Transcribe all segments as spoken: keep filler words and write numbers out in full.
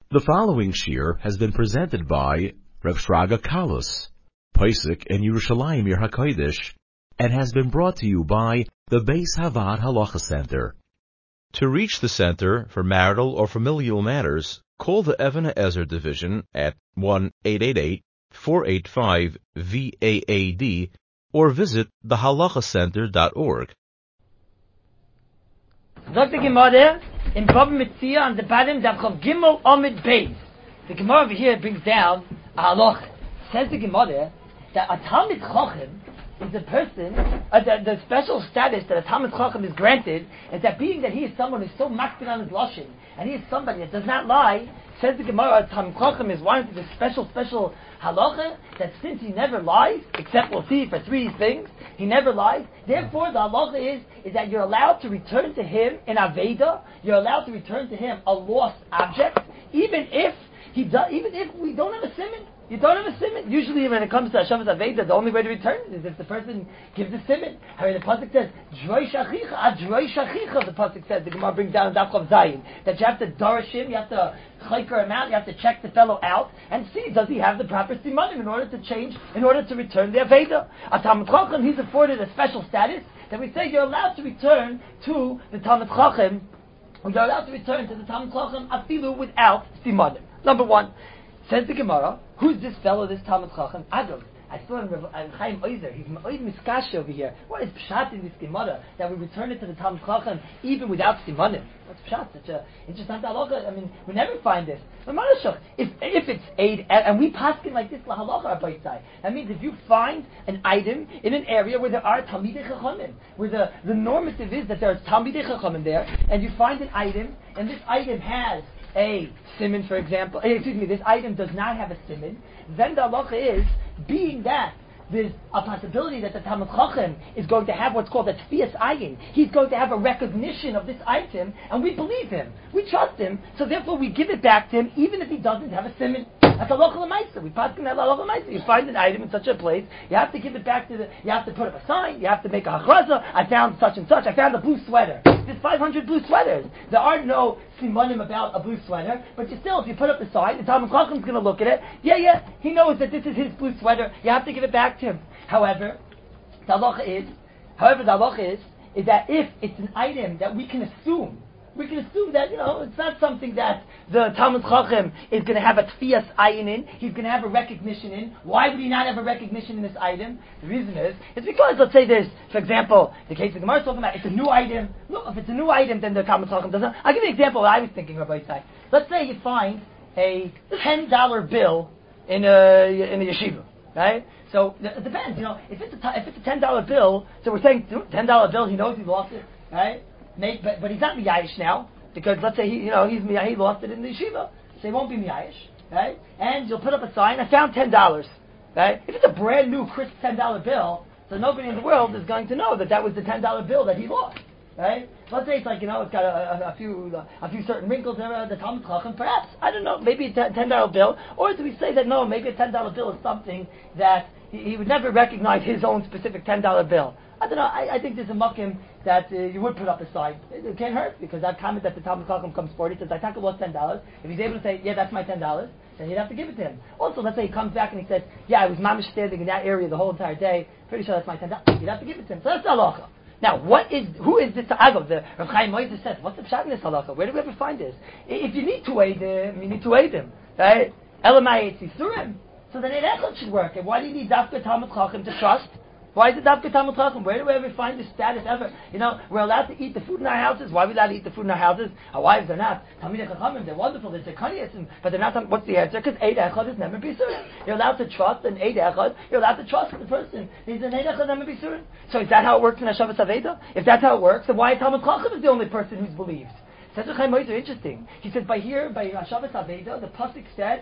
The following shir has been presented by Rav Shraga Kalus, Pesach in Yerushalayim Yer HaKodesh, and has been brought to you by the Beis Havad Halacha Center. To reach the Center for marital or familial matters, call the Evan Ezer Division at one eight eight eight, four eight five, V A A D or visit the halacha center dot org. Doctor Gemara in Bava Metzia on the bottom Daf Chav Gimel Amid Beis. The Gemara over here brings down a halacha. Says the Gemara that a Talmid Chacham is a person, uh, the, the special status that a Talmid Chacham is granted is that being that he is someone who is so makpid on his lashon and he is somebody that does not lie. Says the Gemara, a Talmid Chacham is one of the special special halacha that since he never lies, except we'll see for three things, he never lies. Therefore, the halacha is is that you're allowed to return to him in aveda. You're allowed to return to him a lost object, even if he does, even if we don't have a simon. You don't have a simon. Usually, when it comes to Hashavas Aveda, the only way to return it is if the person gives a simon. However, the pasuk says, "Droi shachicha, ad droi shachicha." The pasuk says, the Gemara brings down Daf Chav Zayin, that you have to dorish him, you have to chayker him out, you have to check the fellow out and see does he have the proper simanim in order to change, in order to return the Aveda. A Talmid Chacham, he's afforded a special status that we say you're allowed to return to the Talmid Chacham, or you're allowed to return to the Talmid Chacham afilu without simanim. Number one. Says the Gemara, who's this fellow, this Talmid Chacham? Agov. I saw him, Rav Chaim Oizer. He's Ma'od Miskash over here. What is pshat in this Gemara that we return it to the Talmid Chacham even without simanim? What's pshat? Such a interesting halacha. I mean, we never find this. If if it's aid and we paskin like this lahalacha abaytzai, that means if you find an item in an area where there are talmidei chachamim, where the the normative is that there's talmidei chachamim there, and you find an item and this item has a siman, for example, excuse me, this item does not have a siman, then the halacha is, being that there's a possibility that the Talmid Chacham is going to have what's called a tfias ayin. He's going to have a recognition of this item, and we believe him. We trust him, so therefore we give it back to him, even if he doesn't have a siman. That's a local lemaisa. We pass in that local lemaisa. You find an item in such a place, you have to give it back to the. You have to put up a sign. You have to make a hachraza. I found such and such. I found a blue sweater. There's five hundred blue sweaters. There are no simanim about a blue sweater, but you still, if you put up the sign, the Talmid Chacham is going to look at it. Yeah, yeah, he knows that this is his blue sweater. You have to give it back to him. However, the halacha is, however, the halacha is, is that if it's an item that we can assume. We can assume that, you know, it's not something that the Talmid Chacham is going to have a tfias ayin in. He's going to have a recognition in. Why would he not have a recognition in this item? The reason is, it's because, let's say there's, for example, the case the Gemara is talking about, it's a new item. Look, if it's a new item, then the Talmid Chacham doesn't. I'll give you an example of what I was thinking, Rabbi Yitzhak. Let's say you find a ten dollar bill in a, in a yeshiva, right? So, it depends, you know, if it's a, if it's a ten dollar bill, so we're saying ten dollar bill, he knows he lost it, right? Make, but, but he's not miyayish now, because let's say he, you know, he's he lost it in the yeshiva, so he won't be miyayish, right? And you'll put up a sign, I found ten dollars, right? If it's a brand new crisp ten dollar bill, so nobody in the world is going to know that that was the ten dollar bill that he lost, right? Let's say it's like, you know, it's got a, a, a few a few certain wrinkles there, the Talmid Chacham, perhaps, I don't know, maybe a ten dollar bill, or do we say that no, maybe a ten dollar bill is something that he, he would never recognize his own specific ten dollar bill. I don't know, I, I think there's a mukim that uh, you would put up a sign. It, it can't hurt, because that comment that the Talmid Chacham comes forward, he says, I taka lost ten dollars. If he's able to say, yeah, that's my ten dollars, then you'd have to give it to him. Also, let's say he comes back and he says, yeah, I was mamish standing in that area the whole entire day, pretty sure that's my ten dollars. You'd have to give it to him. So that's the halacha. Now, what is, who is this Agov? The Rav Chaim Oizer says, what's the pshat in this halacha? Where do we ever find this? If you need to aid him, you need to aid him, right? Elamai etzi surim. So then Eid Echad should work. And why do you need Dafka Talmid Chacham to trust? Why is it Dafka Talmid Chacham? Where do we ever find this status ever? You know, we're allowed to eat the food in our houses. Why are we allowed to eat the food in our houses? Our wives are not. Talmidei Chachamim, they're wonderful, they're tzedakanias, but they're not. What's the answer? Because Eid Echad is never bisurin. You're allowed to trust an Eid Echad. You're allowed to trust the person. He's an Eid Echad never bisurin. So is that how it works in Hashavas Aveda? If that's how it works, then why Talmid Chacham is the only person who's believed? Says Rav Chaim Oizer, interesting. He says by here, by Hashavas Aveda, the pasuk said,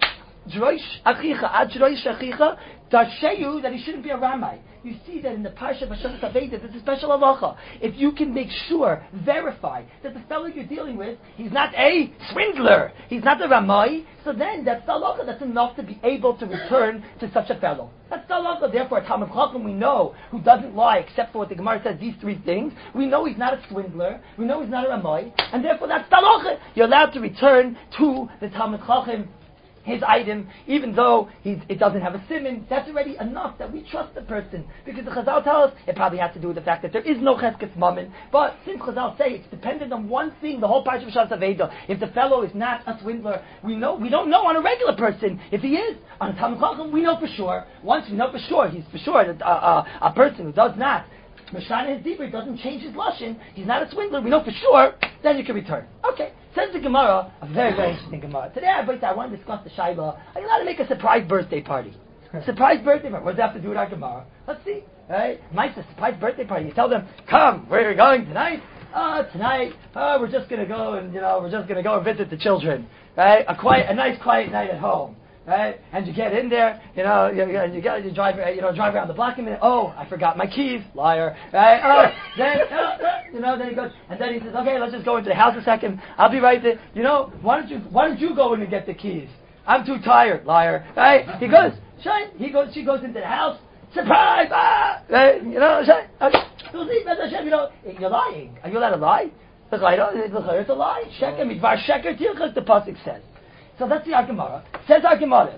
Droish achicha, ad droish achicha, darsheyu, that he shouldn't be a ramai. You see that in the Parsha of Hashem Saveda, there's a special halacha. If you can make sure, verify, that the fellow you're dealing with, he's not a swindler, he's not a ramai, so then that's the halacha, that's enough to be able to return to such a fellow. That's the halacha. Therefore, Talmud Chacham, we know, who doesn't lie except for what the Gemara says, these three things, we know he's not a swindler, we know he's not a ramai, and therefore that's the halacha. You're allowed to return to the Talmud Chacham his item, even though he, it doesn't have a siman. That's already enough that we trust the person. Because the Chazal tell us, it probably has to do with the fact that there is no cheskes mammon. But since Chazal say it's dependent on one thing, the whole Parsha of Shas Aveda, if the fellow is not a swindler, we know we don't know on a regular person if he is. On a Talmud Chacham, we know for sure. Once we know for sure, he's for sure that, uh, uh, a person who does not Mashana his Dibri doesn't change his lashon, he's not a swindler, we know for sure, then you can return. Okay, says the Gemara, a very, very interesting Gemara. Today I, I want to discuss the Shaila. Are you allowed to make a surprise birthday party? Surprise birthday party. What does that have to do with our Gemara? Let's see. Right? Mike's a surprise birthday party. You tell them, come, where are you going tonight? Uh, tonight, uh, we're just going to go and, you know, we're just going to go and visit the children. Right? A quiet, a nice quiet night at home. Right, and you get in there, you know, you, you, you, get, you drive, you know, drive around the block a minute. Oh, I forgot my keys, liar. Right? Oh, then, uh, you know, then he goes, and then he says, okay, let's just go into the house a second. I'll be right there. You know, why don't you, why don't you go in and get the keys? I'm too tired, liar. Right? He goes, shine. He goes, she goes into the house. Surprise! Ah, right? You know, shine. Okay. You know, you're lying. Are you allowed to lie? It's a lie. Sheker midvar sheker tirchak, the pasuk says. So that's the Gemara. Says our Gemara.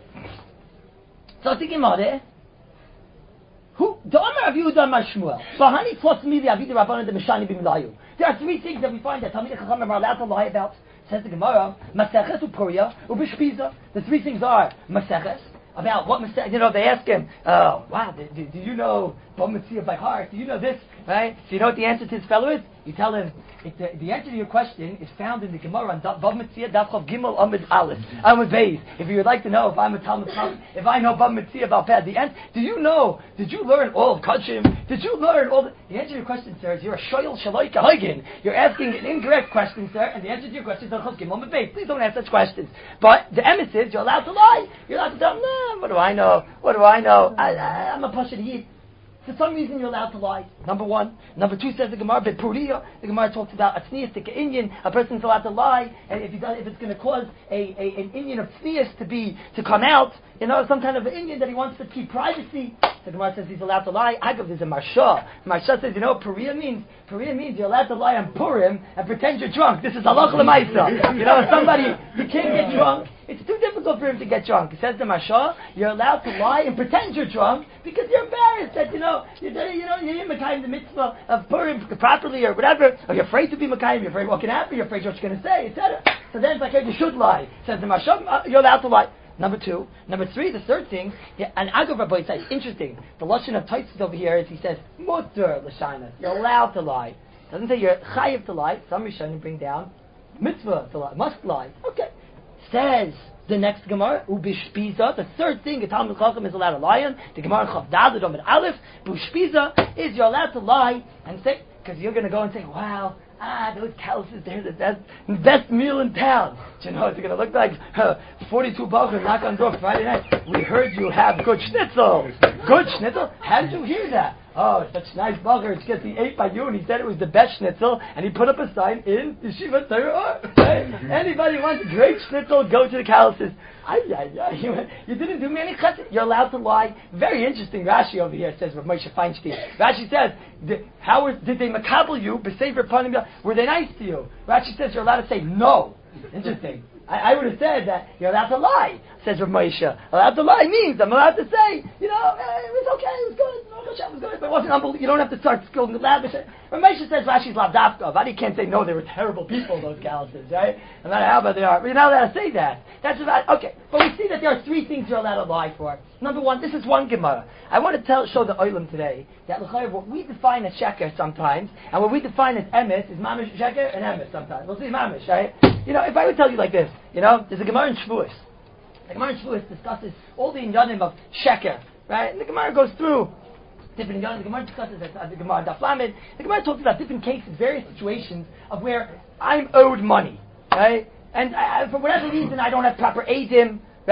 So the Gemara. Who the Amar of Yehuda Mar Shmuel. Bahani plus me the Avida Rabbanan the Mishani b'Milayu. There are three things that we find that Talmidei Chachamim are allowed to lie about. Says the Gemara. Maseches uPuria uBishpiza. The three things are Maseches. About what Maseches. You know, they ask him. Oh, wow. Do, do, do you know Bava Metzia by heart? Do you know this? Right? So you know what the answer to his fellow is? You tell him. It, the, the answer to your question is found in the Gemara on Bava Metzia Daf Chav Gimel Amud Aleph Amud Beis. If you would like to know if I'm a Talmud Chacham, if I know Bava Metzia about Pad, the answer. Do you know? Did you learn all of Kachim? Did you learn all? The, the answer to your question, sir, is you're a shoyel shaloi kahagin. You're asking an incorrect question, sir, and the answer to your question is Daf Chav Gimel Amud Beis. Please don't ask such questions. But the emes is you're allowed to lie. You're allowed to tell. Nah, what do I know? What do I know? I, I, I'm a Pashut Yid. For some reason, you're allowed to lie. Number one. Number two says the Gemara, Bepuriya. The Gemara talks about a tznius, an Indian. A person's allowed to lie, and if he does, if it's going to cause a, a an Indian of tznius to be to come out, you know, some kind of an Indian that he wants to keep privacy. The Gemara says he's allowed to lie. Agav, there's a Marsha. Marsha says, you know what Puriya means? Puriya means you're allowed to lie on Purim and pretend you're drunk. This is halach l'maisa. You know, somebody he can't get drunk. It's too difficult for him to get drunk. It says the Marsha, you're allowed to lie and pretend you're drunk because you're embarrassed that, you know, you, you know, you didn't Mekayim the mitzvah of Purim properly or whatever, or you're afraid to be Mekayim, you're afraid what can happen, you're afraid what you're going to say, et cetera. So then it's like, you should lie. Says the Marsha, you're allowed to lie. Number two. Number three, the third thing, yeah, and Agav Rabbi says, interesting, the Lashon of Taitzis over here is, he says, Mutter l'shayna, you're allowed to lie. Doesn't say you're chayiv to lie. Some Rishonim bring down mitzvah to lie, must lie. Okay. Says the next Gemara, Ubishpiza, the third thing a Talmud Chacham is allowed to lie on, the Gemara Chav Daled Amud Aleph, Bushpiza, is you're allowed to lie and say, because you're going to go and say, wow, ah, those calluses, they're the best, best meal in town. Do you know what it's going to look like? Uh, forty-two bachar knock on door Friday night. We heard you have good schnitzel. Good schnitzel? How did you hear that? Oh, such nice bachar. It's because he ate by you and he said it was the best schnitzel and he put up a sign in Yeshiva Torah. Right? Anybody wants great schnitzel, go to the calluses. Ay, ay, ay. You, you didn't do me any chesed. You're allowed to lie. Very interesting. Rashi over here says, Rav Moshe Feinstein. Rashi says, how was, did they makabel you? Were they nice to you? Rashi says you're allowed to say no. Interesting. I, I would have said that you're allowed to lie. Says Rav Moshe. Allowed to lie means I'm allowed to say, you know, eh, it was okay, it was good. It was good, but it wasn't unbelievable. You don't have to start scolding the lab. Rav Moshe says Rashi's lavdafka. Vadi can't say no, they were terrible people, those calluses, right? No matter how bad they are. But you're not allowed to say that. That's about, okay. But we see that there are three things you're allowed to lie for. Number one, this is one Gemara. I want to tell, show the Olam today that what we define as sheker sometimes, and what we define as emes is mamish sheker and emes sometimes. We'll see mamish, right? You know, if I would tell you like this, you know, there's a Gemara in Shavuos. The Gemara in Shavuos discusses all the inyanim of sheker, right? And the Gemara goes through different inyanim. The Gemara discusses uh, the Gemara Daf Lamed. The Gemara talks about different cases, various situations of where I'm owed money, right? And I, for whatever reason, I don't have proper eidim, right?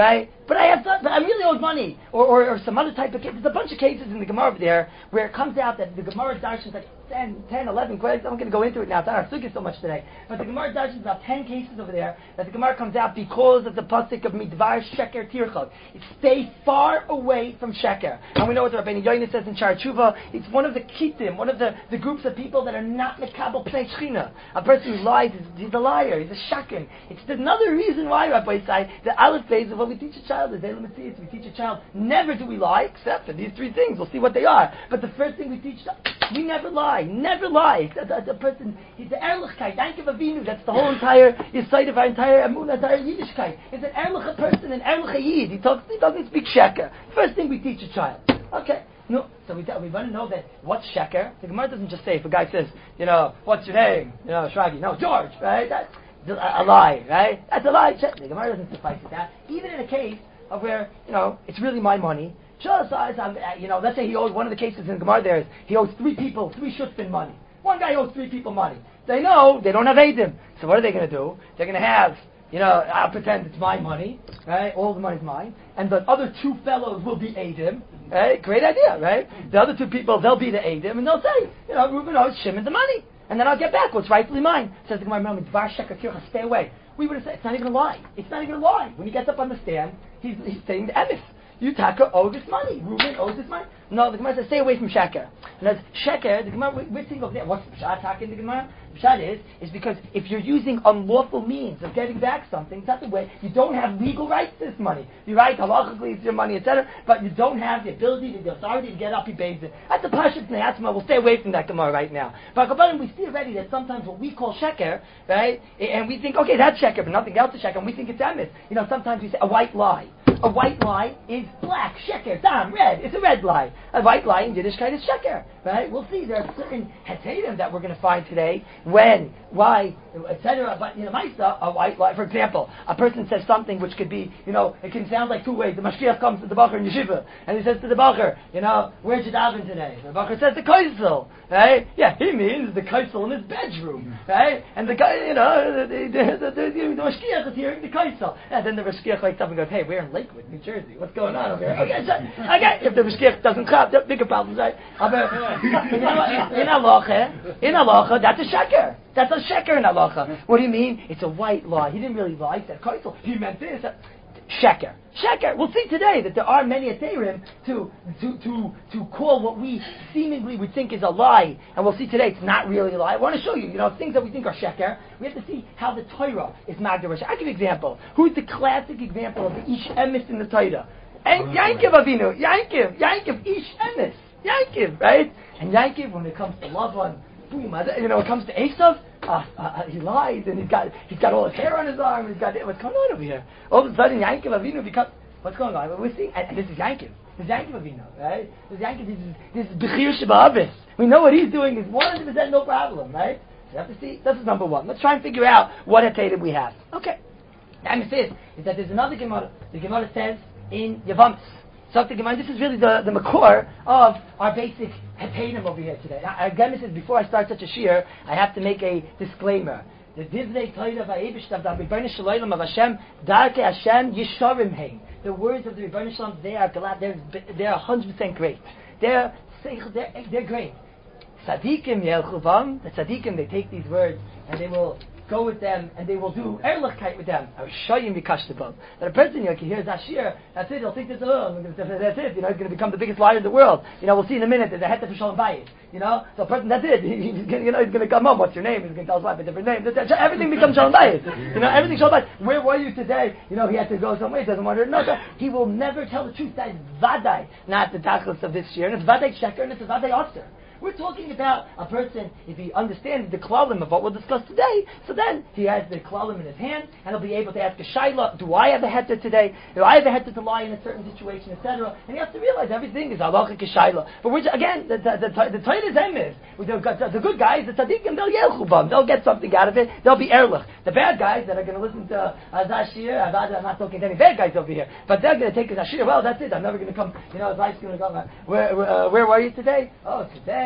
But I have, to, but I really owed money, or, or or some other type of case. There's a bunch of cases in the Gemara over there where it comes out that the Gemara darshan is like ten, ten, eleven. I'm not going to go into it now. It's not our sugya so much today. But the Gemara darshan is about ten cases over there that the Gemara comes out because of the pasuk of midvar sheker tirchad. It stay far away from sheker. And we know what the Rabbeinu Yoina says in Shar Tshuva. It's one of the kitim, one of the, the groups of people that are not mekabel pnei shchina. A person who lies, is, he's a liar. He's a shakim. It's another reason why Rabbi say the aleph phase of what we teach a child is Elam Mitzvah. We teach a child, never do we lie, except for these three things. We'll see what they are. But the first thing we teach, we never lie. Never lie. The, the, the person, he's the Erlichkeit, Yankiv Avinu. That's the whole entire side of our entire Amun, entire Yiddishkeit. It's an Erlich person, an Erlich Yid. He talks. He doesn't speak sheker. First thing we teach a child. Okay. No. So we we want to know that what's sheker. The Gemara doesn't just say if a guy says, you know, what's your name? You know, Shragi. No, George. Right. That's a, a lie. Right. That's a lie. The Gemara doesn't suffice with that. Even in a case of where, you know, it's really my money. Sure, so I'm, you know, let's say he owes, one of the cases in Gemara there is, he owes three people, three shutzpin money. One guy owes three people money. They know, they don't have Eidim. So what are they going to do? They're going to have, you know, I'll pretend it's my money, right? All the money's mine. And the other two fellows will be Eidim, right? Great idea, right? The other two people, they'll be the Eidim, and they'll say, you know, Reuben owes Shimon the money. And then I'll get back what's rightfully mine. Says the Gemara, remember, Dvar Sheker Tircha, stay away. We would have said, it's not even a lie. It's not even a lie. When he gets up on the stand, he's, he's saying the emes. You Taka owe this money. Reuben owes this money. No, the Gemara says, stay away from sheker. And as sheker, the Gemara, we're thinking over there. What's the pshat Taka in the Gemara? The pshat is, is because if you're using unlawful means of getting back something, that's the way, you don't have legal rights to this money. You're right, halachically it's your money, et cetera, but you don't have the ability, the authority to get up, he pays it. That's a pashut ne'atzma. We'll stay away from that Gemara right now. But we see already that sometimes what we call sheker, right, and we think, okay, that's sheker, but nothing else is sheker, and we think it's emes. You know, sometimes we say a white lie. A white lie is black, sheker, dam, red. It's a red lie. A white lie in Yiddishkeit is sheker, right? We'll see. There are certain hetadim that we're going to find today, when, why, et cetera. But, you know, Maisa, a white lie, for example, a person says something which could be, you know, it can sound like two ways. The Mashgiach comes to the Bacher in Yeshiva, and he says to the Bacher, you know, where'd you daven today? The Bacher says the Kaisel, right? Yeah, he means the Kaisel in his bedroom, right? And the guy, you know, the, the, the, the, the, the Mashgiach is hearing the Kaisel. And then the Mashgiach wakes up and goes, hey, we're in Lakewood, New Jersey. What's going on over here? Okay, so, okay. If the Mashgiach doesn't clap, there are bigger problems, right? But, you know what? In halacha, in halacha, that's a sheker. That's a sheker in halacha. What do you mean? It's a white lie. He didn't really lie. He said, Kaisel, he meant this. Sheker. Sheker. We'll see today that there are many aterim to, to, to, to call what we seemingly would think is a lie. And we'll see today it's not really a lie. I want to show you, you know, things that we think are sheker. We have to see how the Torah is magdar. I'll give you an example. Who's the classic example of the ish emes in the Torah? And Yankiv Avinu. Yankiv. Yankiv. Ish emes. Yankiv, right? And Yankiv, when it comes to Lavan, boom, you know, when it comes to Esav, uh, uh, he lies, and he's got he's got all his hair on his arm, he's got, what's going on over here? All of a sudden, Yankiv Avinu becomes, what's going on? We're seeing, and this is Yankiv. This is Yankiv Avinu, right? This is Yankiv, this is, this is Bechir Sheba'avis. We know what he's doing is one hundred percent no problem, right? So you have to see, this is number one. Let's try and figure out what hetatim we have. Okay. The emes is, is that there's another Gemara. The Gemara says in Yavamis. Something in mind. This is really the, the makor of our basic hetadim over here today. Now, again, this is before I start such a shir, I have to make a disclaimer. The divrei Torah va'ebishtav da Rebbeinu Shalom of Hashem darkei Hashem yisharim hein. The words of the Rebbeinu Shalom, they are glad. They're they're a hundred percent great. They're they're they're great. Tzadikim yelchu bam. The tzadikim, they take these words and they will go with them, and they will do erlichkeit with them. I will show you mikashtabam. That a person, you know, can hear Zashir, that's it, he'll think this, oh, that's it, you know, he's going to become the biggest liar in the world. You know, we'll see in a minute, there's a heter for Shalom Bayit. You know, so a person, that's it, he, he's going you know, he's going to come home, what's your name? He's going to tell his wife a different name. Everything becomes Shalom Bayit. You know, everything Shalom Bayit. Where were you today? You know, he had to go somewhere, he doesn't want her to know that. He will never tell the truth. That is vadai, not the tachlis of this year, and it's vadai sheker, and it's a vadai osir. We're talking about a person, if he understands the klalim of what we'll discuss today, so then he has the klalim in his hand, and he'll be able to ask a shayla, do I have a heter today? Do I have a heter to lie in a certain situation, et cetera? And he has to realize everything is halachic shayla. But which, again, the the the, the Torah is emes. The, the good guys, the tzaddikim, they'll yelchu bam. They'll get something out of it. They'll be erlich. The bad guys that are going to listen to uh, Zashir, I'm not talking to any bad guys over here, but they're going to take a Zashir. Well, that's it. I'm never going to come. You know, his life's going to go. Where where, uh, where were you today? Oh, today.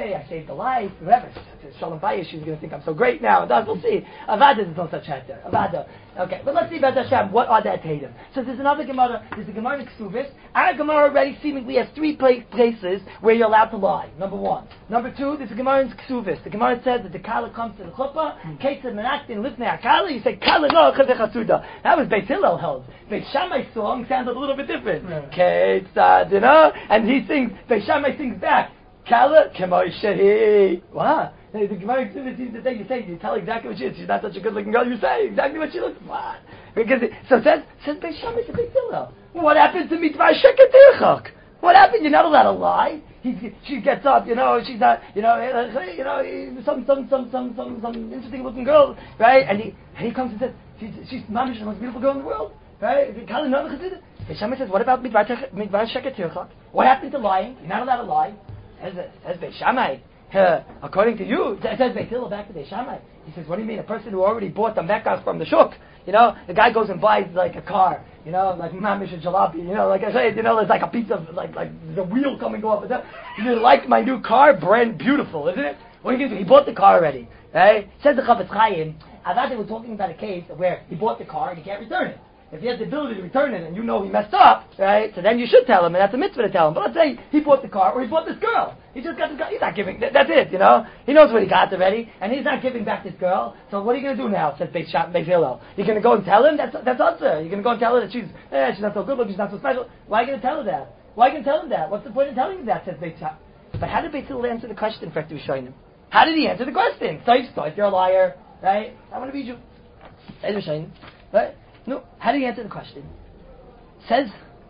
hey, I saved a life, whatever. Shalom Bayis, she's going to think I'm so great now. And we'll see. Avada is no such heter. Avada. Okay, but let's see about Hashem. What are that tatum? So there's another Gemara. There's a Gemara in Ksuvis. Our Gemara already seemingly has three pla- places where you're allowed to lie. Number one. Number two, there's a Gemara in Ksuvis. The Gemara says that the Kala comes to the Chuppah. Kate said, Menachtin lifnei HaKala. You say, Kala no, Chazeh Chasuda. That was Beit Hillel held. Beit Shammai's song sounded a little bit different. Kate said, you know? And he sings, Beit Shammai sings back. Kala Kemoi Shehi. What? The Gemara seems to say you say you tell exactly what she is. She's not such a good looking girl. You say exactly what she looks like. Because it, so it says says Beis Shammai to Beis Hillel. What happened to Mitzvah Sheket? What happened? You're not allowed to lie. He, she gets up, you know. She's not, you know, uh, you know, some some some some some some interesting looking girl, right? And he and he comes and says she's she's mamish the most beautiful girl in the world, right? Beis Shammai says, what about Mitzvah Sheket? What happened to lying? You're not allowed to lie. Says, says Beis Shammai, uh, according to you, it says Beis Hillel back to Beis Shammai. He says, what do you mean? A person who already bought the Mecca from the shuk, you know, the guy goes and buys like a car, you know, like mamish and jalapy, you know, like I say, you know, there's like a piece of, like, like the wheel coming off. You like my new car? Brand beautiful, isn't it? What are you going to do? He bought the car already, right? Says the Chafetz Chaim, I thought they were talking about a case where he bought the car and he can't return it. If he has the ability to return it and you know he messed up, right, so then you should tell him, and that's a mitzvah to tell him. But let's say he bought the car, or he bought this girl. He just got this girl. He's not giving, that, that's it, you know. He knows what he got already, and he's not giving back this girl. So what are you going to do now, says Beis Hillel? You're going to go and tell him? That's that's answer. You're going to go and tell her that she's, eh, she's not so good looking, she's not so special. Why are you going to tell her that? Why are you going to tell him that? What's the point of telling him that, says Beis Hillel? But how did Beis Hillel answer the question for Rishonim? How did he answer the question? So if you're a liar, right? I want to read you. Rishonim, right? No, how did he answer the question? Says,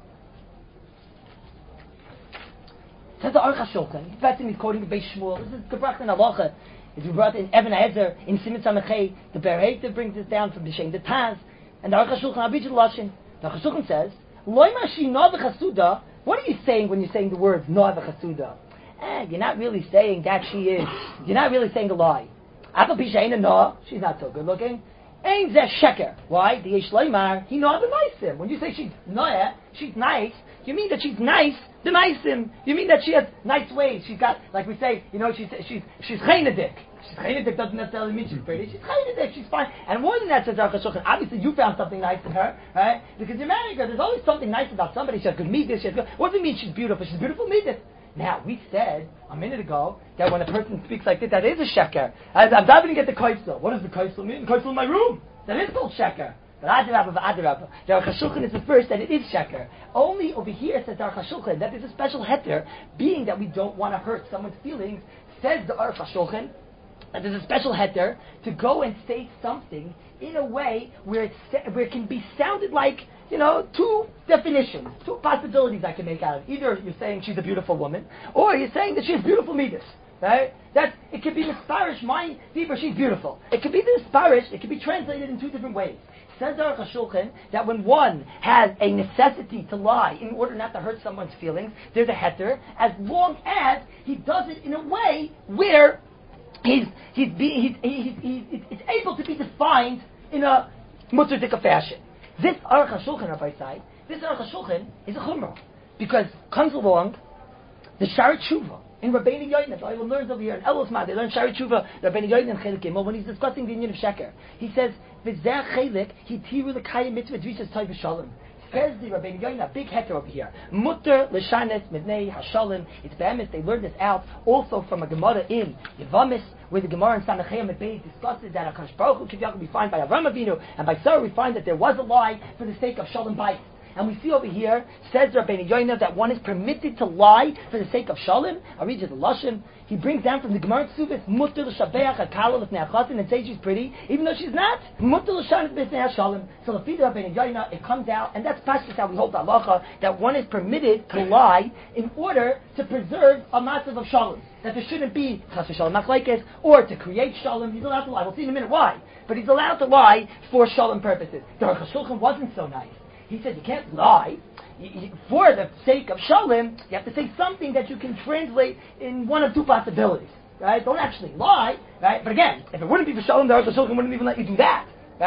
says the Aruch HaShulchan. That's him, he's quoting the Beis Shmuel. This is gebracht in Halacha. It's brought in Even HaEzer, in Siman Samachei. The Bereita brings this down from the Shem the Taz. And the Aruch HaShulchan, I'll read you the Lashon. The Aruch HaShulchan says, Loi Mashi Noah V'Chasuda. What are you saying when you're saying the words Noah V'Chasuda? Eh, you're not really saying that she is. You're not really saying a lie. Afal Pi She'eina Noah, she's not so good looking. Ain't that sheker? Why? The Yesh Leimar, he know the nice. When you say she's noya, she's nice, you mean that she's nice, the nice him. You mean that she has nice ways. She's got, like we say, you know, she's she's she's chaynadik. She's chaynadik doesn't necessarily mean she's pretty. She's chaynadik. She's fine. And more than that, says Aruch HaShulchan, obviously you found something nice in her, right? Because you're marrying her. There's always something nice about somebody. She has good midas. She has good. What does it mean she's beautiful? She's beautiful midas. Now, we said a minute ago that when a person speaks like this, that is a sheker. I'm diving to get the kaisel. What does the kaisel mean? The kaisel in my room. That is called sheker. But adirabba v'adirabba. The Aruch HaShulchan is the first that it is sheker. Only over here says the Aruch HaShulchan that there's a special heter, being that we don't want to hurt someone's feelings. Says the Aruch HaShulchan that there's a special heter to go and say something in a way where it's where it can be sounded like, you know, two definitions, two possibilities I can make out of. Either you're saying she's a beautiful woman, or you're saying that she has beautiful midas. Right? That it could be misparish, my Dibra, she's beautiful. It could be misparish, it could be translated in two different ways. Says Aruch HaShulchan that when one has a necessity to lie in order not to hurt someone's feelings, there's a heter, as long as he does it in a way where he's he's being he's, he's, he's it's able to be defined in a mutzardika fashion. This Aruch HaShulchan, Rabbi Sai, this Aruch HaShulchan is a chumrah, because comes along the Shari Tshuva in Rabbeinu Yoina. I will learn over here in Elosman. They learn Shari Tshuva, Rabbeinu Yoina and Chelik Gimel when he's discussing the union of Sheker. He says, "V'zeh Chelik hitiru l'kayim mitzvah dvisas toiv v'shalom." Says the Rabbeinu Yoina, big heter over here. Mutter l'shanes midnei hashalom. It's be'emes. They learned this out also from a Gemara in Yevamis, where the Gemara in Samachayim Beis discusses that Hakadosh Baruch Hu Kiviyachol we find by Avram Avinu and by Sarah we find that there was a lie for the sake of shalom bayis. And we see over here, says Rabbeinu Yoina, that one is permitted to lie for the sake of shalom. I'll read you the Lashon. He brings down from the Gemara Tzuvas, Mutter l'shabeach hakala l'fnei achatin, and say she's pretty, even though she's not. Mutter l'shanet b'fnei hashalom. So the feed of Rabbeinu Yoina, it comes out, and that's pashtus how we hold the halacha, that one is permitted to lie in order to preserve a massive of shalom. That there shouldn't be chas v'shalom machlekes, or to create shalom. He's allowed to lie. We'll see in a minute why. But he's allowed to lie for shalom purposes. The Aruch HaShulchan wasn't so nice. He said you can't lie. You, you, for the sake of shalom, you have to say something that you can translate in one of two possibilities. Right? Don't actually lie. Right? But again, if it wouldn't be for shalom, the Aruch HaShulchan wouldn't even let you do that. Right?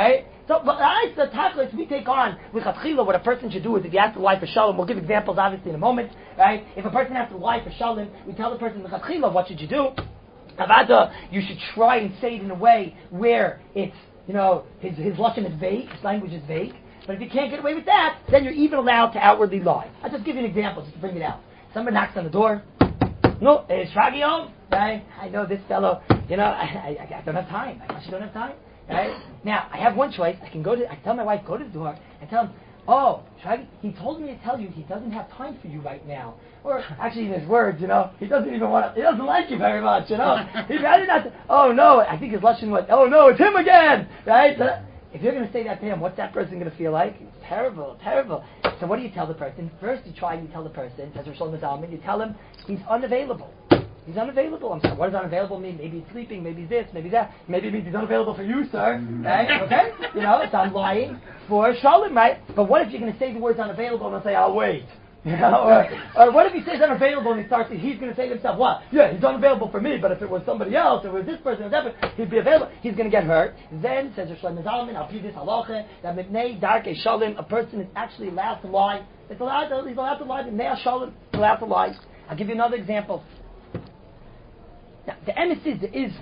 So, but I the tachlis we take on with chatchila what a person should do is if you ask the wife for shalom, we'll give examples obviously in a moment, right? If a person asks the wife for shalom, we tell the person the chatchila what should you do? Avada, you should try and say it in a way where it's, you know, his his lashon is vague, his language is vague. But if you can't get away with that, then you're even allowed to outwardly lie. I'll just give you an example just to bring it out. Somebody knocks on the door. No, is Shragi home? Right? I know this fellow. You know, I, I, I don't have time. I actually don't have time. Right? Now, I have one choice. I can go to, I can tell my wife, go to the door and tell him, oh, Shragi, he told me to tell you he doesn't have time for you right now. Or actually, in his words, you know, he doesn't even want to, he doesn't like you very much, you know. He'd rather not, to, oh no, I think his lashon was, oh no, it's him again. Right? So, if you're going to say that to him, what's that person going to feel like? It's terrible, terrible. So what do you tell the person? First, you try and you tell the person, as Rosh Hashanah, you tell him he's unavailable. He's unavailable. I'm sorry, what does unavailable mean? Maybe he's sleeping, maybe he's this, maybe that. Maybe it means he's unavailable for you, sir. Right? Okay? You know, so I'm lying for Shalom, right? But what if you're going to say the words unavailable and I'll say, I'll wait? You know, or, or what if he says unavailable and he starts, he's going to say to himself, what? Yeah, he's unavailable for me, but if it was somebody else, or it was this person, or that person, he'd be available. He's going to get hurt. Then, says Rosh Hashanah, I'll this halacha, that mipnei darkei shalom, a person is actually allowed to lie. It's allowed to, he's allowed to lie. Mipnei shalom, he's allowed to lie. I'll give you another example. Now, the emes is, there is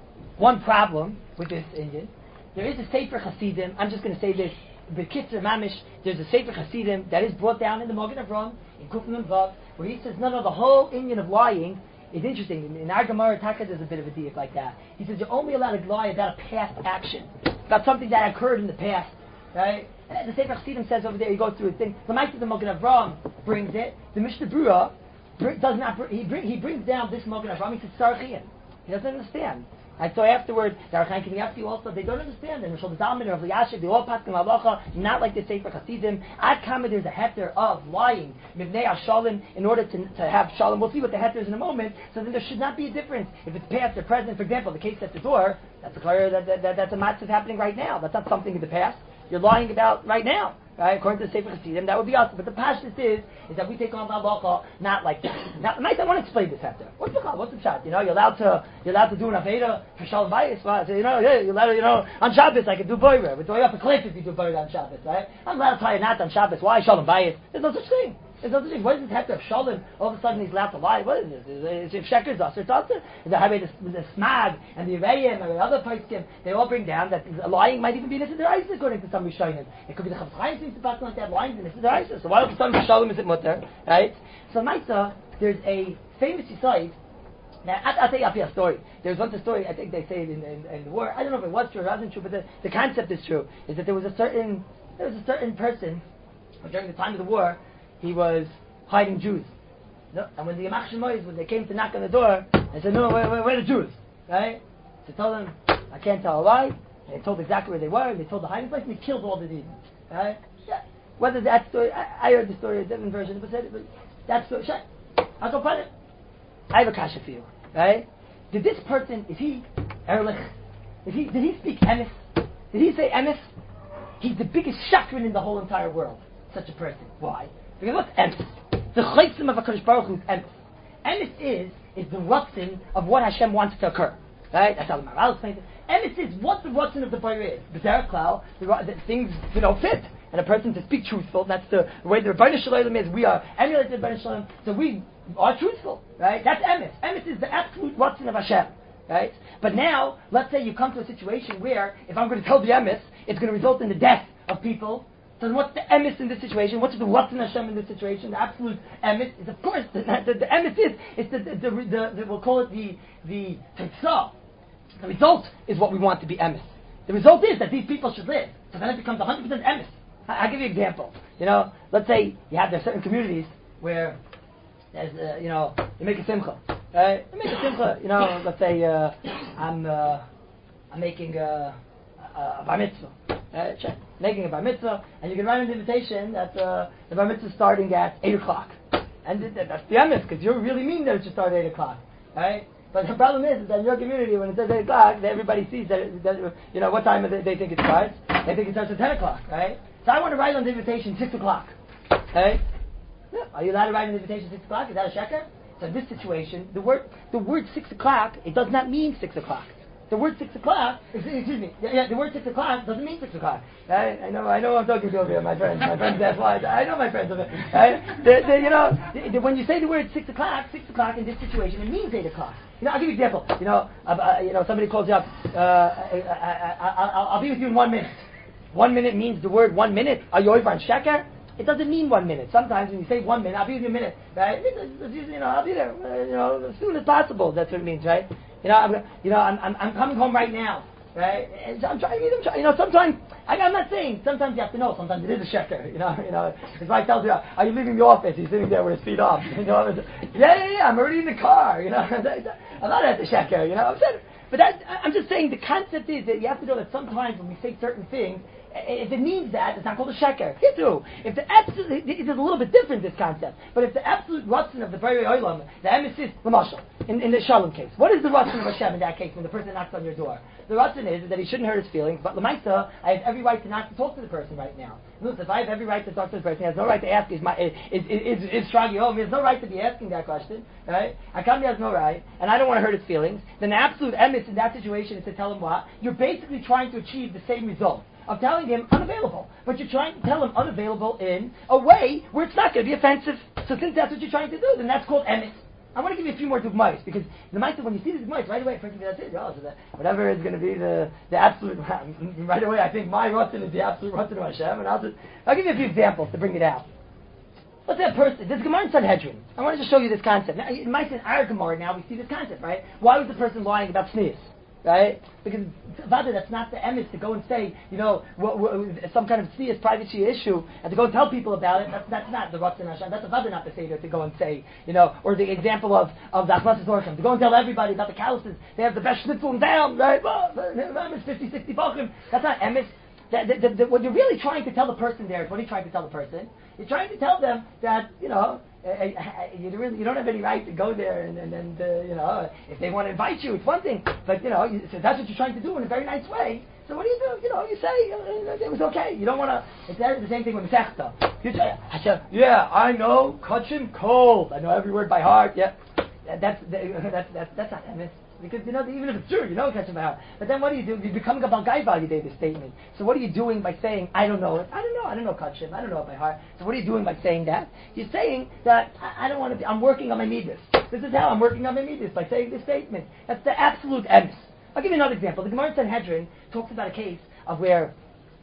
one problem with this Indian. There is a Sefer Hasidim, I'm just going to say this, B'Kitzer Mamish, there's a Sefer Hasidim that is brought down in the Magen Avraham, in Kufim and Vav, where he says, no, no, the whole Indian of lying is interesting. In, in our Gemara Taka, there's a bit of a diak like that. He says, you're only allowed to lie about a past action, about something that occurred in the past, right? And the Sefer Hasidim says over there, he goes through his thing. The Ma'aseh the Magen Avraham brings it. The Mishnah Berurah does not, he, bring, he brings down this Magen Avraham, he says, Sarchian. He doesn't understand. I saw afterward, Darach Chaim Kanievsky also, they don't understand. And Rosh Hashanah, Rav Elyashiv, they all pass in halacha, not like the Sefer Hasidim. Ad kama there's a heter of lying, mivnei hashalom, in order to, to have shalom. We'll see what the heter is in a moment. So then there should not be a difference. If it's past or present, for example, the case at the door, that's a clear, that, that, that, that's a matzah happening right now. That's not something in the past. You're lying about right now. Right? According to the Sefer Hasidim, that would be us. But the pashtus is, is that we take on halacha not like that. Now, Mike, I want to explain this after. What's the what's the shot? You know, you're allowed to you're allowed to do an aveda for shalom bayis. Well, so, you know, yeah, you're allowed to, you know, on Shabbos I can do boirer. We're going up a cliff if you do boirer on Shabbos, right? I'm allowed to tell you not on Shabbos. Why shalom bayis? There's no such thing. There's no such thing. What is this heter of shalom? All of a sudden he's allowed to lie. What is this? Is it sheker us? It's also the the, the smag and the Reim and the other poskim. They all bring down that lying might even be this is the Reis according to some Rishonim. It could be the Chafetz Chaim seems to pass like that. Lying and this is the Reis. So why all of a sudden shalom is it mutter? Right? So Maisa, there's a famous site. Now, I'll, I'll tell you up here a story. There's one story, I think they say it in, in, in the war. I don't know if it was true or wasn't true, but the, the concept is true. Is that there was a certain there was a certain person during the time of the war. He was hiding Jews. No? And when the Yamach Shemois, when they came to knock on the door, they said, no, where, where, where are the Jews? Right? So they told them, I can't tell a lie. And they told exactly where they were, and they told the hiding place, and they killed all the demons. Right? Yeah. Whether that story, I, I heard the story, a different version, but said it, but that story, sure. I'll go find it. I have a kasha for you. Right? Did this person, is he Erlich? Is he, did he speak emes? Did he say emes? He's the biggest shakran in the whole entire world. Such a person. Why? Because what's emes? The chaytzim of HaKadosh Baruch Hu is emes. Emes is, is the rutzin of what Hashem wants to occur. Right? That's how the Maral explains it. Emes is what the rutzin of the Baruch is. B'derech klal, the, the things, you know, fit. And a person to speak truthful, that's the way the Rebbeinu Shalom is. We are emulated Rebbeinu Shalom, so we are truthful. Right? That's emes. Emes is the absolute rutzin of Hashem. Right? But now, let's say you come to a situation where, if I'm going to tell the emes, it's going to result in the death of people. So what's the emes in this situation? What's the what's in Hashem in this situation? The absolute emes is, of course, the, the, the emes is, is the, the, the, the, the, we'll call it the, the tetzah. The result is what we want to be emes. The result is that these people should live. So then it becomes one hundred percent emes. I, I'll give you an example. You know, let's say you have there certain communities where there's, uh, you know, you make a simcha. Right? You make a simcha, you know, let's say uh, I'm, uh, I'm making a, a, a bar mitzvah. Uh, check. Making a bar mitzvah, and you can write an invitation that uh, the bar mitzvah is starting at eight o'clock, and th- th- that's the emes because you really mean that it should start at eight o'clock, right? But the problem is, is that in your community, when it says eight o'clock, everybody sees that, that you know what time they, they think it starts. They think it starts at ten o'clock, right? So I want to write on the invitation six o'clock, right? Yeah. Are you allowed to write on the invitation six o'clock? Is that a sheker? So in this situation, the word the word six o'clock it does not mean six o'clock. the word six o'clock, excuse me, yeah, yeah, the word six o'clock doesn't mean six o'clock. Right? I know, I know I'm talking to over here, my friends, my friends, that's why, I know my friends over here. Right? The, the, you know, the, the, when you say the word six o'clock, six o'clock in this situation, it means eight o'clock. You know, I'll give you an example. You know, uh, uh, you know, somebody calls you up, uh, I, I, I, I, I'll be with you in one minute. One minute means the word one minute. Are you over on sheker? It doesn't mean one minute. Sometimes when you say one minute, I'll be with you a minute, right? You know, I'll be there, uh, you know, as soon as possible. That's what it means, right? You know, I'm, you know, I'm, I'm, I'm coming home right now, right? And I'm trying, I'm trying, you know, sometimes, I, I'm not saying, sometimes you have to know, sometimes it is a sheker, you know, you know, his wife tells you, are you leaving the office? He's sitting there with his feet up, you know, yeah, yeah, yeah, I'm already in the car, you know, I'm not at the sheker, you know, I'm saying, but that, I'm just saying the concept is that you have to know that sometimes when we say certain things, if it means that, it's not called a sheker. It do. If the absolute, it is a little bit different, this concept. But if the absolute ratzon of the Borei Olam, the emesis, the mashal, in, in the shalom case, what is the ratzon of Hashem in that case when the person knocks on your door? The ratzon is that he shouldn't hurt his feelings, but l'maisa, I have every right to not to talk to the person right now. Look, if I have every right to talk to the person, he has no right to ask, is my, is, is, is, is Shragi home? He has no right to be asking that question, right? Akami has no right, and I don't want to hurt his feelings. Then the absolute emes in that situation is to tell him what? You're basically trying to achieve the same result of telling him unavailable, but you're trying to tell him unavailable in a way where it's not going to be offensive. So since that's what you're trying to do, then that's called emes. I want to give you a few more dugmayos, because the mitzvah, when you see these dugmayos, right away, first of all, that's it. Oh, so that whatever is going to be the, the absolute, right away, I think my rotten is the absolute rotten of Hashem, and I'll just, I'll give you a few examples to bring it out. Let's say a person, this Gemara in Sanhedrin. I wanted to show you this concept. Now, it might say in our Gemara now, we see this concept, right? Why was the person lying about sneeze? Right? Because Vada, that's not the emes to go and say, you know, what, what, some kind of serious privacy issue, and to go and tell people about it. That's, that's not the Ratzon Hashem. That's a Vada, not the Seder, to go and say, you know, or the example of of the Achmas Orchem, to go and tell everybody about the calluses. They have the best schnitzel in town, right? Well, it's fifty, sixty bachim. That's not emes. The, the, the, the, what you're really trying to tell the person there is, what are you trying to tell the person? You're trying to tell them that, you know, Uh, you really you don't have any right to go there, and and, and uh, you know, if they want to invite you, it's one thing, but you know, you, so that's what you're trying to do in a very nice way. So what do you do? You know, you say uh, it was okay. You don't want to. It's the same thing with Masechta. You say, I said, yeah, I know Kachim cold. I know every word by heart. Yeah, that's that's that's that's not emes. Because, you know, even if it's true, you know Kachim by heart. But then what do you do? You're becoming a Balgai value day, this statement. So what are you doing by saying, I don't know it? I don't know. I don't know Kachim. I don't know it by heart. So what are you doing by saying that? You're saying that, I, I don't want to be, I'm working on my midas. This is how I'm working on my midas, by saying this statement. That's the absolute emes. I'll give you another example. The Gemara in Sanhedrin talks about a case of where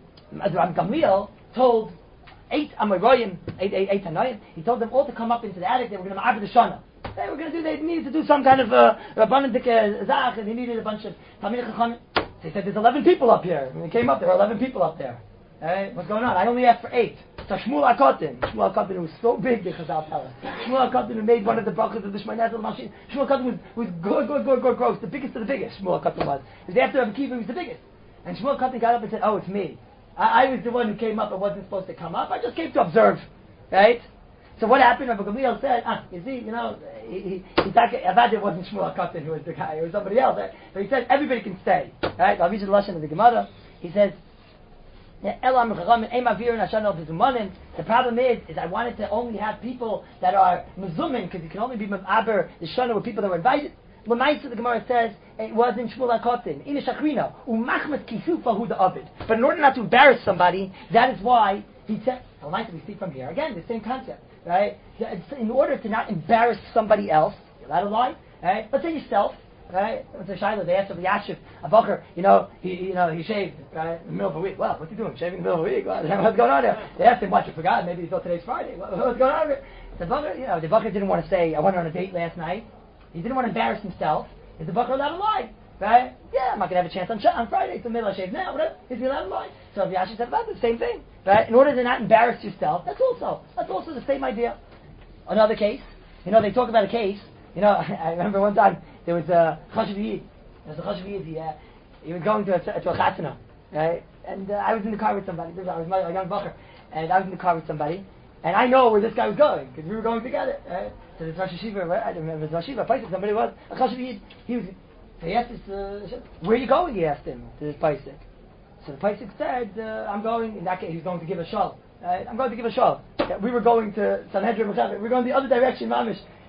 Rabbi Gamliel told eight Amoraim, eight, eight, eight Tanoim, he told them all to come up into the attic. They were going to ma'abed the Shana. They were going to do, they needed to do some kind of uh, Rabbanan Zach, and he needed a bunch of Talmidei Chachamim. So he said, there's eleven people up here. When he came up, there were eleven people up there. Right? What's going on? I only asked for eight. So Shmuel HaKotin, Shmuel HaKotin was so big, the Chazal tell us. Shmuel HaKotin who made one of the brachas of the Shmoneh Esrei Mashim. Shmuel HaKotin was, was good, good, good, good, gross, the biggest of the biggest, Shmuel HaKotin was. It was after Rabbi Kiva, he was the biggest. And Shmuel HaKotin got up and said, oh, it's me. I, I was the one who came up and wasn't supposed to come up. I just came to observe. Right? So what happened? Rabbi Gamliel said, ah, you see, you know, he, he, he thought, Avad it wasn't Shmuel HaKotin who was the guy, it was somebody else. Right? But he said, everybody can stay. Right? I'll read you the Lashon of the Gemara. He says, the problem is, is I wanted to only have people that are mezumin, because you can only be me'aber the shana with people that were invited. L'maisa, the Gemara says, it wasn't Shmuel HaKotin. Ina shakrina, umachmas kisufa hu da'avid. But in order not to embarrass somebody, that is why he said, L'maisa, we see from here, again, the same concept, right? In order to not embarrass somebody else, you're allowed to lie, right? Let's say yourself, right? It's a Shiloh, they asked of Yashiv, a Bocher, you know, he, you know, he shaved, right, in the middle of a week. Well, what's he doing? Shaving in the middle of a week? Well, what's going on there? They asked him, what, you forgot? Maybe he thought today's Friday. What, what's going on there? The Bocher, you know, the Bocher didn't want to say, I went on a date last night. He didn't want to embarrass himself. Is the Bocher allowed to lie? Right? Yeah, I'm not going to have a chance on, on Friday. It's the middle of shave now, whatever. Is he allowed to lie? So if Yashiv said about the same thing, right? In order to not embarrass yourself, that's also, that's also the same idea. Another case, you know, they talk about a case, you know, I remember one time, there was a Chashuv Yid. There was a Chashuv Yid, he, uh, he was going to a, to a Chatzana, right? And uh, I was in the car with somebody, I was my, a young Bocher, and I was in the car with somebody, and I know where this guy was going, because we were going together, right? So the Rosh Hashiva, right? I don't remember, the Rosh Hashiva, Paisik, somebody was, a Chashuv Yid, he was, so he asked this, uh, where are you going, he asked him, to this Paisik. So the Paisik said, uh, I'm going, in that case, he was going to give a shul, right? I'm going to give a shul. Yeah, we were going to Sanhedrin, we were going the other direction, Mamish.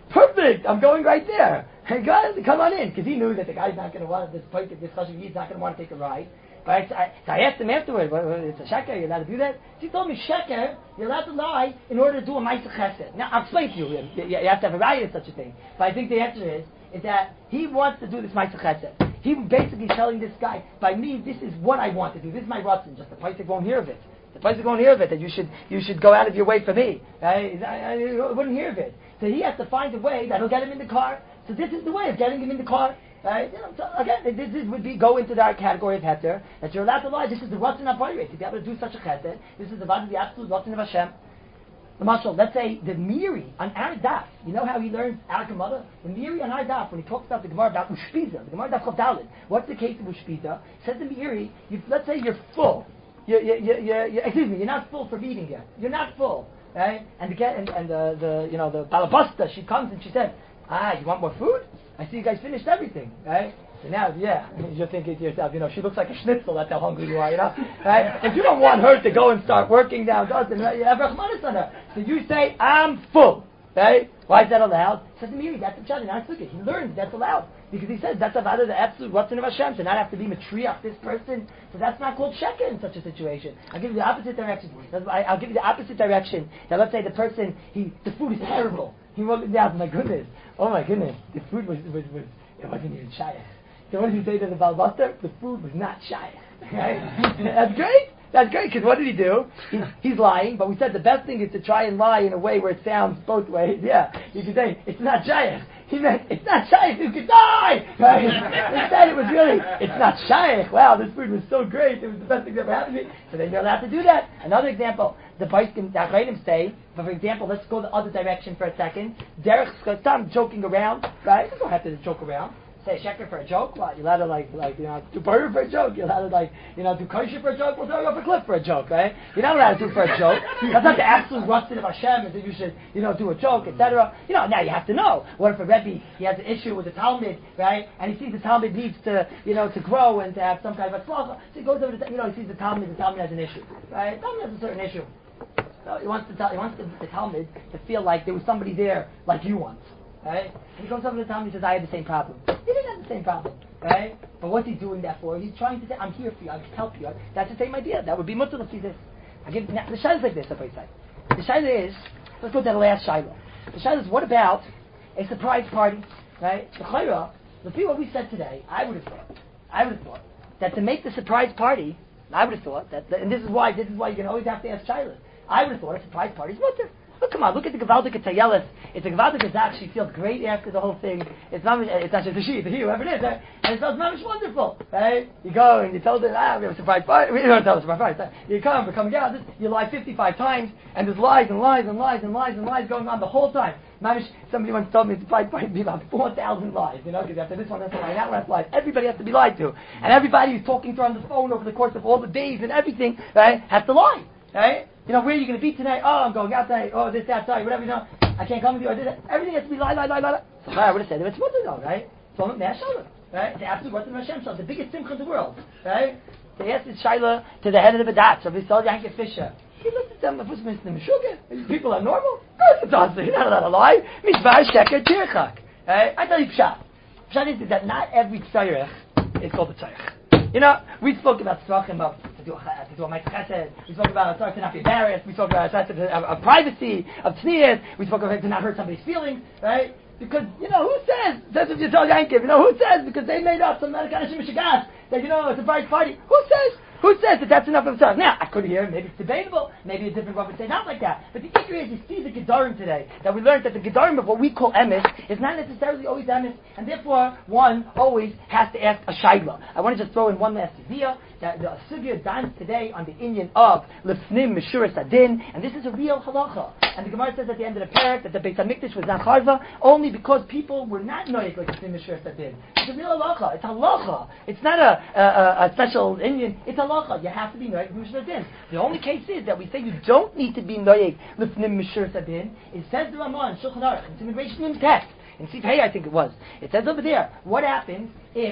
perfect, I'm going right there. Hey guys, come on in, because he knew that the guy's not going to want this place, this discussion, he's not going to want to take a ride. Right? So I, so I asked him afterward, what, what, it's a sheker, you're allowed to do that? So he told me, sheker, you're allowed to lie in order to do a ma'aseh chesed. Now, I'll explain to you, you, you have to have a right in such a thing. But I think the answer is, is that he wants to do this ma'aseh chesed. He basically telling this guy, by me, this is what I want to do, this is my rotzen, just the Pesach won't hear of it. The Pesach won't hear of it, that you should you should go out of your way for me. Right? I, I, I wouldn't hear of it. So he has to find a way that'll get him in the car. So this is the way of getting him in the car. Right? You know, so again, this is, would be go into that category of heter, that you're allowed to lie. This is the rotzen HaPoireh, to be able to do such a chesed. This is the the absolute rotzen of Hashem. The mashal, let's say the Miri on our daf. You know how he learns our Gemara? The Miri on our daf, when he talks about the Gemara about Ushpiza, the Gemara daf Chav Daled. What's the case of Ushpiza? Says the Miri, you, let's say you're full. You, you, you, you, you, excuse me, you're not full from eating yet. You're not full, right? And the and, and the, the you know the balabasta, she comes and she says, ah, you want more food? I see you guys finished everything, right? So now, yeah, you're thinking to yourself, you know, she looks like a schnitzel, that's how hungry you are, you know? Right? If you don't want her to go and start working now, doesn't, you have Rahmanis on her. So you say, I'm full, right? Why is that allowed? Says the Miri, that's the Pshat, not look at. He learns that's allowed. Because he says that's avada the absolute rotzen of Hashem, to not have to be matriach this person. So that's not called sheker in such a situation. I'll give you the opposite direction. I'll give you the opposite direction. Now let's say the person, he the food is terrible. He walked down, my goodness, oh my goodness, the food was, was, was it wasn't even shayach. So what did he say to the balbuster? The food was not shayach. Right? That's great. That's great, because what did he do? He, he's lying, but we said the best thing is to try and lie in a way where it sounds both ways. Yeah, you could say, it's not shayach. He meant, it's not shayach, you could die! Right? Instead it was really, it's not shayach. Wow, this food was so great, it was the best thing that ever happened to me. So then you're allowed to do that. Another example, the Paiskim, the Achreidim say, but for example, let's go the other direction for a second. Derech Skatam, joking around, right? You don't have to joke around. Say sheker for a joke, what? You're allowed to like, like you know, do burger for a joke. You're allowed to like, you know, do kosher for a joke. We'll throw you off a cliff for a joke, right? You're not allowed to do for a joke. That's not the absolute rotzen of Hashem, is that you should, you know, do a joke, et cetera. You know, now you have to know. What if a Rebbe, he has an issue with the Talmud, right? And he sees the Talmud needs to, you know, to grow and to have some kind of a tzlacha. So he goes over to, you know, he sees the Talmud, the Talmud has an issue, right? The Talmud has a certain issue. So he wants to tell, he wants the, the Talmud to feel like there was somebody there like you once. Right? And he comes over to the Talmud and says, I had the same problem. He didn't have the same problem. Right? But what's he doing that for? He's trying to say, I'm here for you, I can help you. That's the same idea. That would be mutter to see this. I give, now, the shayla is like this, if I say. The shayla is, let's go to the last shayla. The shayla is, what about a surprise party? Right? The chayra, the people we said today, I would have thought, I would have thought, that to make the surprise party, I would have thought, that, and this is why, this is why you can always have to ask shayla. I would have thought a surprise party is mutter. Look, come on, look at the Gewaldige Tayelis. It's a Gewaldige Zach. She feels great after the whole thing. It's not, it's not just a she, it's a he, whoever it is. Right? And it feels mamish wonderful. Right? You go and you tell them, ah, we have a surprise party. We don't tell them surprise party. You come, we're coming out. You lie fifty-five times, and there's lies and lies and lies and lies and lies going on the whole time. Mamish, somebody once told me the surprise party would be about four thousand lies. You know, because after this one, that's lie, that one, that's lies. Everybody has to be lied to. And everybody who's talking to her on the phone over the course of all the days and everything, right, has to lie. Right? You know, where are you going to be tonight? Oh, I'm going out tonight. Oh, this, that, sorry, whatever, you know. I can't come with you. Or this, everything has to be lie, lie, lie, lie, lie. So I would have said, it's mutter though, right? So I'm a right? The absolute rotzen of Hashem, the biggest simcha in the world, right? They asked this shayla to the head of the Badatz, of Yisrael Yankee Fisher. He looked at them, what's Mister Meshuggah? People are normal? Of course it's awesome. You're not allowed to lie. Mitzvah, sheker, tirchak. Right? I tell you pshat. Pshat is that not every tzarech is called a tzarech. You know, we spoke about tzrachim, about to do a, to do a ma'aseh chesed. We spoke about a tzarech to not be embarrassed. We spoke about a tzarech of, of privacy, of tznius. We spoke about to not hurt somebody's feelings, right? Because, you know, who says, says if you tell Yankiv, you know, who says, because they made up some American Mishigas, that, you know, it's a bright party. Who says? Who says that that's enough of a tzarech? Now, I could hear, maybe it's debatable, maybe a different one would say not like that. But the issue is, you see the Gedarim today, that we learned that the Gedarim of what we call emes is not necessarily always emes, and therefore one always has to ask a shayla. I want to just throw in one last idea, that the Sugya dance today on the Indian of Lefnim Meshuras Adin, and this is a real halacha. And the Gemara says at the end of the parak that the Beit HaMikdash was not charva only because people were not noyek like Lefnim Meshuras Adin. It's a real halacha. It's halacha. It's not a, a, a special Indian. It's halacha. You have to be noyek Meshuras Adin. The only case is that we say you don't need to be noyek Lefnim Meshuras Adin. It says the Ramah in Shulchan Aruch. It's immigration in text. In Sif Hey, I think it was. It says over there, what happens if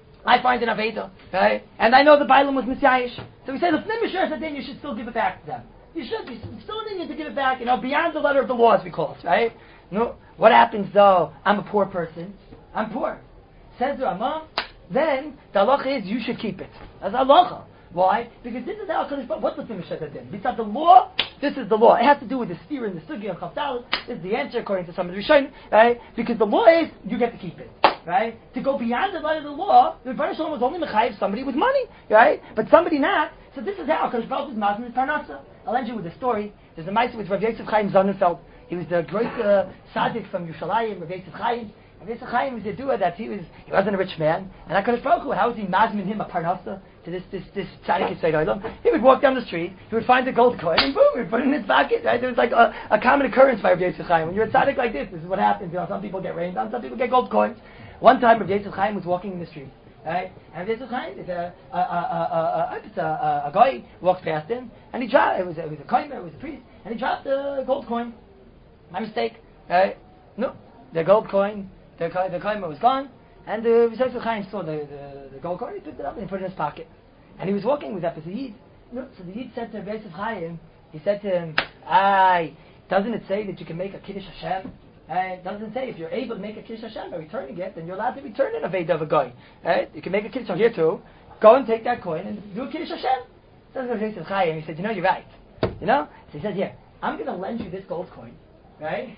I find an Aveda, right? And I know the Bailam was Misyayish. So we say, the Fnim Meshuras Adin, you should still give it back to them. You should be still needing to give it back, you know, beyond the letter of the law, as we call it, right? No, what happens though? I'm a poor person. I'm poor. Says the Rama, then the halacha is you should keep it. That's halacha. Why? Because this is how HaKadosh Baruch Hu, what's the thing Meshach Adin? Besides the law, this is the law. It has to do with the steer and the sugi of Chavdal. This is the answer according to some of the Rishonim, right? Because the law is, you get to keep it, right? To go beyond the letter of the law, the Rebbeinu Shalom was only mechayiv somebody with money, right? But somebody not. So this is how HaKadosh Baruch Hu is mazmin parnasa. I'll end you with a story. There's a mitzvah with Rav Yosef Chaim Sonnenfeld. He was the great uh, tzaddik from Yerushalayim, Rav Yosef Chaim. Rav Yosef Chaim was a doer that he was, he wasn't a rich man. And HaKadosh Baruch Hu, how was he mazmin him a parnasa? To this this this tzaddik Yisrael Olam, he would walk down the street, he would find a gold coin, and boom, he would put it in his pocket. Right? There was like a, a common occurrence by Rav Yosef Chaim. When you're a tzaddik like this, this is what happens. You know, some people get rained on, some people get gold coins. One time, Rav Yosef Chaim was walking in the street, right? And Rav Yosef Chaim, is a a a a, a, a, a, a guy walks past him, and he dropped. It was a, it was a kohen, it was a priest, and he dropped a gold coin. My mistake, right? No, the gold coin, the the coin was gone. And the Rav Yosef Chaim saw the, the, the gold coin, he picked it up and he put it in his pocket. And he was walking with that for the Yid. No, so the Yid said to Rav Yosef Chaim, he said to him, Aye, doesn't it say that you can make a Kiddush Hashem? It doesn't say if you're able to make a Kiddush Hashem by returning it, then you're allowed to return it a Veda of a guy. Right? You can make a Kiddush Hashem here too. Go and take that coin and do a Kiddush Hashem. So Rav Yosef Chaim, he said, you know, you're right. You know? So he said, here, I'm going to lend you this gold coin. Right?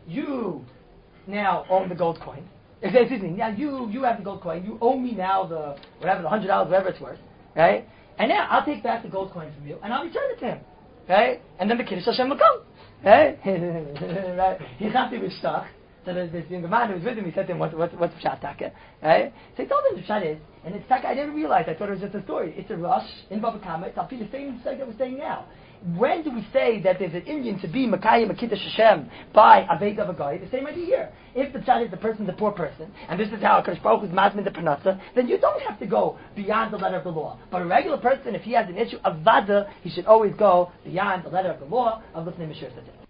You now own the gold coin. Excuse me. Now you you have the gold coin. You owe me now the whatever the hundred dollars, whatever it's worth, right? And now I'll take back the gold coin from you and I'll return it to him, right? And then the Kiddush Hashem will come, right? Right? He got to be stuck. So there's this young man who was with him. He said to him, "What what what's Pshat Taka?" Right? So he told him the Pshat is, and it's Taka. I didn't realize. I thought it was just a story. It's a rush in Bava Kama. It's the same thing that we're saying now. When do we say that there's an Indian to be Makayim a Kiddush Hashem by a Veda of a guy? The same idea here. If the Pshat is the person, the poor person, and this is how HaKadosh Baruch Hu is mazmin the parnasa, then you don't have to go beyond the letter of the law. But a regular person, if he has an issue of vada, he should always go beyond the letter of the law of listening to Mishur Satzit.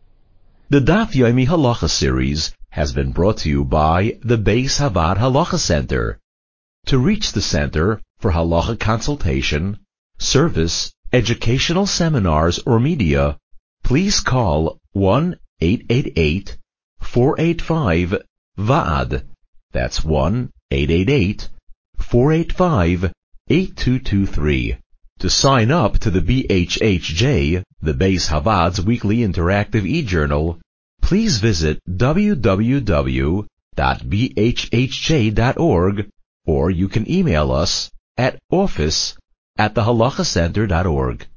The Daf Yomi Halacha series has been brought to you by the Beis Havad Halacha Center. To reach the center for halacha consultation, service, educational seminars, or media, please call one eight eight eight, four eight five, V A D. That's one eight eight eight, four eight five, eight two two three. To sign up to the B H H J, the Beis Havad's weekly interactive e-journal, please visit w w w dot b h h j dot org, or you can email us at office at the halacha center dot org.